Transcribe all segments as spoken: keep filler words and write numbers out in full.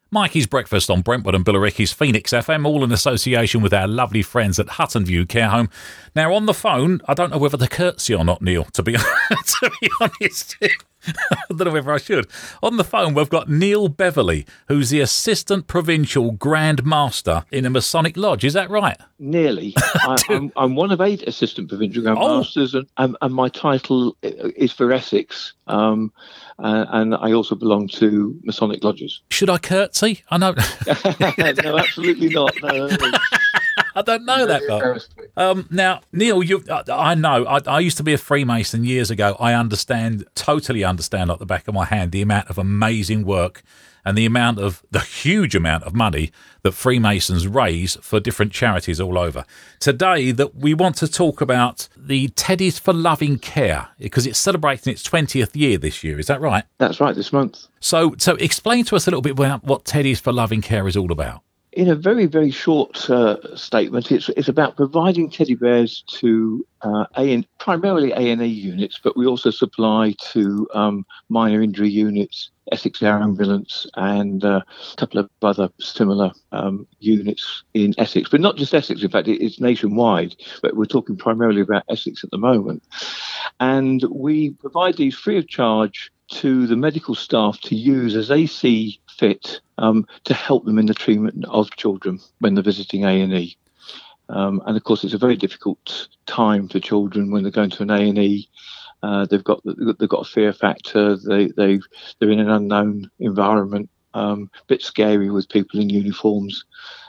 Mikey's Breakfast on Brentwood and Billericay's Phoenix F M, all in association with our lovely friends at Hutton View Care Home. Now, on the phone, I don't know whether to curtsy or not, Neil, to be, to be honest. I don't know whether I should. On the phone, we've got Neil Beverley, who's the Assistant Provincial Grand Master in a Masonic Lodge. Is that right? Nearly. I, I'm, I'm one of eight Assistant Provincial Grand Oh. Masters, and, and, and my title is for Essex, um, uh, and I also belong to Masonic Lodges. Should I curtsy? I know. No, absolutely not. No, no. I don't know that, but um, now, Neil, you, I, I know. I, I used to be a Freemason years ago. I understand, totally understand, like the back of my hand, the amount of amazing work and the amount of the huge amount of money that Freemasons raise for different charities all over. Today, that we want to talk about the Teddies for Loving Care, because it's celebrating its twentieth year this year. Is that right? That's right. This month. So, so explain to us a little bit about what Teddies for Loving Care is all about. In a very, very short uh, statement, it's it's about providing teddy bears to uh, A and, primarily A and E units, but we also supply to um, minor injury units, Essex Air Ambulance, and uh, a couple of other similar um, units in Essex. But not just Essex, in fact, it, it's nationwide, but we're talking primarily about Essex at the moment. And we provide these free of charge to the medical staff to use as they see fit um, to help them in the treatment of children when they're visiting A and E. Um, and of course, it's a very difficult time for children when they're going to an A and E. Uh, they've got they've got a fear factor. They they they're in an unknown environment, um, a bit scary with people in uniforms,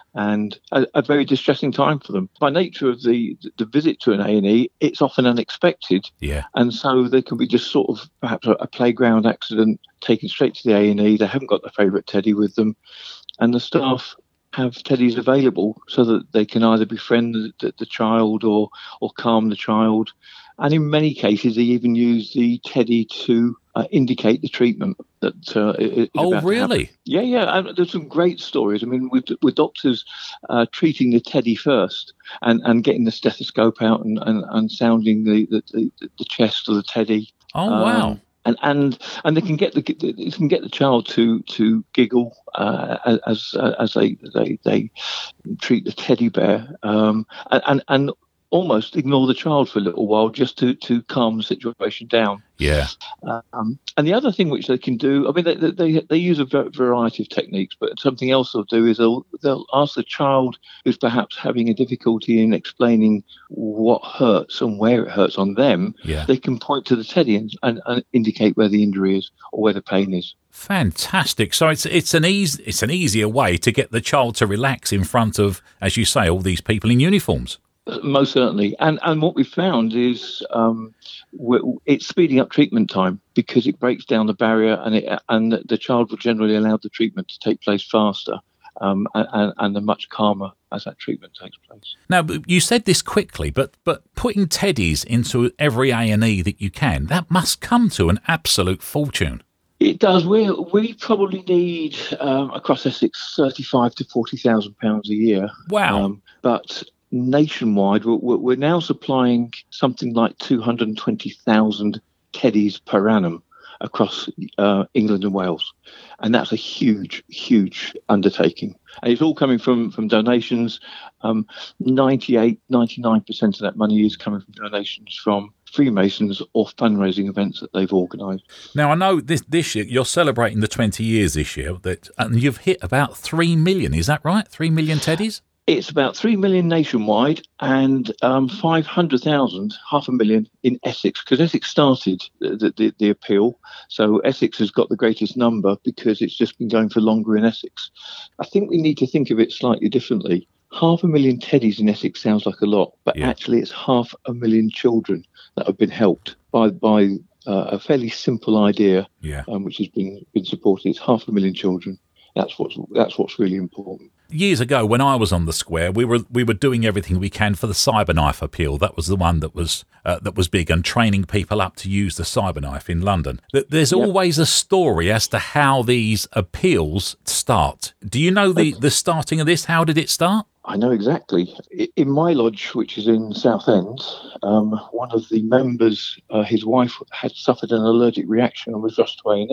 and a, a very distressing time for them. By nature of the the visit to an A and E, it's often unexpected. Yeah. And so there can be just sort of perhaps a, a playground accident taken straight to the A and E. They haven't got their favourite teddy with them, and the staff have teddies available so that they can either befriend the, the, the child or or calm the child. And in many cases, they even use the teddy to uh, indicate the treatment that uh, is Oh, about to really? happen. Yeah, yeah. And there's some great stories. I mean, with, with doctors uh, treating the teddy first and, and getting the stethoscope out and, and, and sounding the, the, the, the chest of the teddy. Oh, wow. Um, and and and they can get the they can get the child to to giggle uh, as as they they they treat the teddy bear, um, and and. and almost ignore the child for a little while just to, to calm the situation down. Yeah. Um, and the other thing which they can do, I mean, they they, they use a variety of techniques, but something else they'll do is they'll, they'll ask the child who's perhaps having a difficulty in explaining what hurts and where it hurts on them. Yeah. They can point to the teddy and, and, and indicate where the injury is or where the pain is. Fantastic. So it's it's an easy it's an easier way to get the child to relax in front of, as you say, all these people in uniforms. Most certainly. And and what we found is um, it's speeding up treatment time because it breaks down the barrier and it, and the child will generally allow the treatment to take place faster um, and, and they're much calmer as that treatment takes place. Now, you said this quickly, but but putting teddies into every A and E that you can, that must come to an absolute fortune. It does. We we probably need um, across Essex thirty-five to forty thousand pounds a year. Wow. Um, but nationwide, we're, we're now supplying something like two hundred twenty thousand teddies per annum across uh, England and Wales. And that's a huge, huge undertaking. And it's all coming from, from donations. Um, ninety-eight, ninety-nine percent of that money is coming from donations from Freemasons or fundraising events that they've organised. Now, I know this this year, you're celebrating the twenty years this year, that, and you've hit about three million, is that right? three million teddies? It's about three million nationwide and um, five hundred thousand, half a million in Essex, because Essex started the, the, the appeal. So Essex has got the greatest number because it's just been going for longer in Essex. I think we need to think of it slightly differently. Half a million teddies in Essex sounds like a lot, but Yeah. actually it's half a million children that have been helped by by uh, a fairly simple idea, Yeah. um, which has been been supported. It's half a million children. That's what's that's what's really important. Years ago, when I was on the square, we were we were doing everything we can for the Cyberknife appeal. That was the one that was uh, that was big, and training people up to use the Cyberknife in London. There's Yep. always a story as to how these appeals start. Do you know the, the starting of this? How did it start? I know exactly. I- In my lodge, which is in Southend, um, one of the members, uh, his wife had suffered an allergic reaction and was rushed to A and E.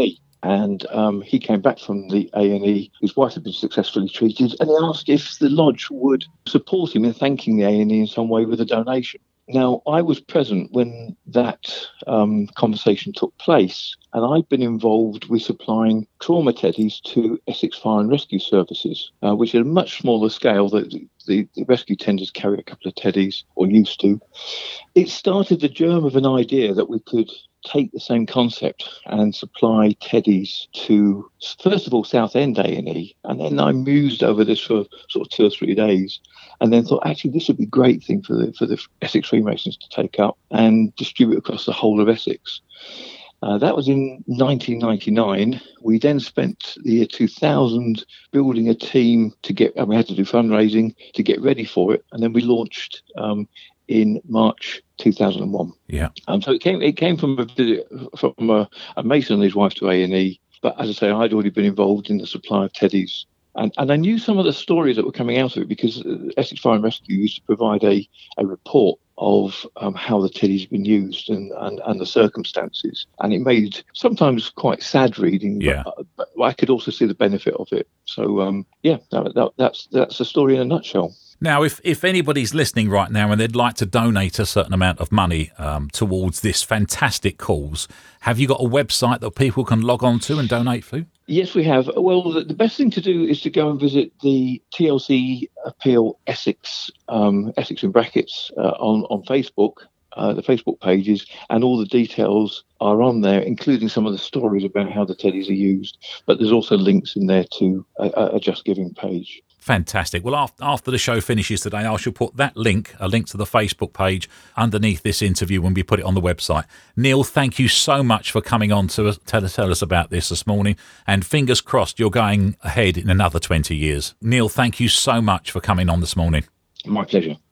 And um, he came back from the A and E. His wife had been successfully treated, and he asked if the lodge would support him in thanking the A and E in some way with a donation. Now, I was present when that um, conversation took place, and I'd been involved with supplying trauma teddies to Essex Fire and Rescue Services, uh, which is a much smaller scale. That the, the rescue tenders carry a couple of teddies, or used to. It started the germ of an idea that we could take the same concept and supply teddies to, first of all, Southend A and E, and then I mused over this for sort of two or three days, and then thought, actually, this would be a great thing for the for the Essex Freemasons to take up and distribute across the whole of Essex. Uh, that was in nineteen ninety-nine. We then spent the year two thousand building a team to get, and we had to do fundraising to get ready for it, and then we launched um, in March two thousand one. Yeah. Um, so it came it came from a from a, a Mason and his wife to A and E, but as I say, I'd already been involved in the supply of teddies. And, and I knew some of the stories that were coming out of it because Essex Fire and Rescue used to provide a, a report of um, how the teddies had been used and, and, and the circumstances. And it made sometimes quite sad reading, yeah. but, but I could also see the benefit of it. So, um, yeah, that, that, that's that's the story in a nutshell. Now, if, if anybody's listening right now and they'd like to donate a certain amount of money um, towards this fantastic cause, have you got a website that people can log on to and donate through? Yes, we have. Well, the, the best thing to do is to go and visit the T L C Appeal Essex, um, Essex in brackets, uh, on, on Facebook, uh, the Facebook pages, and all the details are on there, including some of the stories about how the teddies are used. But there's also links in there to a, a Just Giving page. Fantastic. Well, after the show finishes today, I shall put that link, a link to the Facebook page, underneath this interview when we put it on the website. Neil, thank you so much for coming on to tell, tell us about this this morning. And fingers crossed you're going ahead in another twenty years. Neil, thank you so much for coming on this morning. My pleasure.